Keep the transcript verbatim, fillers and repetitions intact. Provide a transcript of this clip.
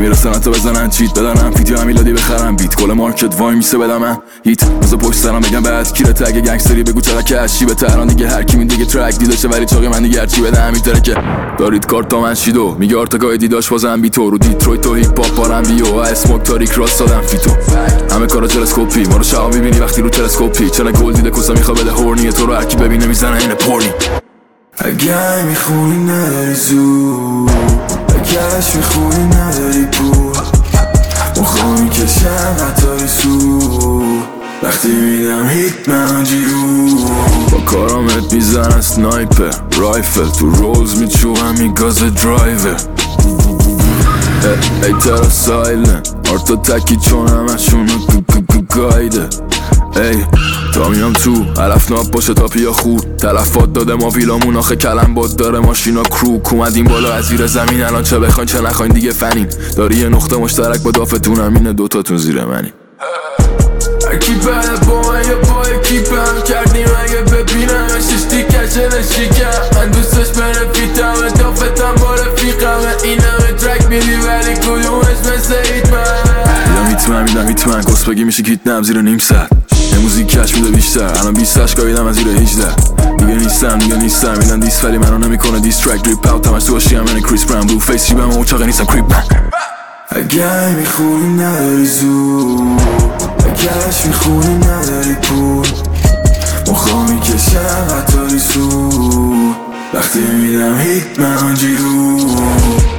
نمیرسن حتی بزنن چیت بدنم فیتی و میلادی بخرم بیت کل مارکت وای میسه بدم من هیت بزا پشت سرم بگم بعد کی رته اگه گنگستری بگو چرا کشی به تهران دیگه هر کی می دیگه ترک دیداشه ولی چاقی من دیگه هرچی بدم میتره که دارید کارت تا من شیدو میگه آرتگاه دیداش بازم بی تو رو دیترویت و هیپ هاپ بارم بیو اسموک تاریک راست دادم فیتو همه کارا تلسکوپی ما رو شعا میبینی وقتی رو تلسکوپی چرا گل دیده کسا میخواد بده هورنیه تو رو هر کی ببینه میزنه این پورنی اگه میخونی نداری زود اگهش میخونی نداری بود مخواه میکشم حتی سود وقتی میدم هیت من جیرو با کارامت میزنن سنایپر رایفل تو روز میچوهم میگاز درایور ای ترا سایلن آرتا تکی چون همشون گایده ای تا میام تو علف ناب باشه تا پیا خود تلفات داده ما ویلامون آخه کلم باد داره ماشینا کروک اومدیم بالا از زیر زمین الان چه بخواین چه نخواین دیگه فنیم داری یه نقطه مشترک با دافتونم اینه دوتاتون زیر منی هرکی بعد با من یا با اکیپ هم کردیم اگه ببینم ششتی کشه نشیکم من دوستش بنفیتم دافتم با رفیقم این همه ترک میدی ولی کدومش مثل هیت من میدم هیت من میدم هیت من گست بگی میشه که هیت نم زیر نیم ساعت یه موزیک کش میده بیشتر الان بیست هشت گاهیدم از زیر هجده دیگه نیستم دیگه نیستم میدن دیس ولی منو نمیکنه دیس ترک دریپ اوت همش تو باشی همین کریس براون بلو فیس شیبم و چاقه نیستم کریپ من اگه میخونی نداری زود اگهش میخونی نداری پول مخواه میکشم حتی سود وقتی میدم هیت من جیرو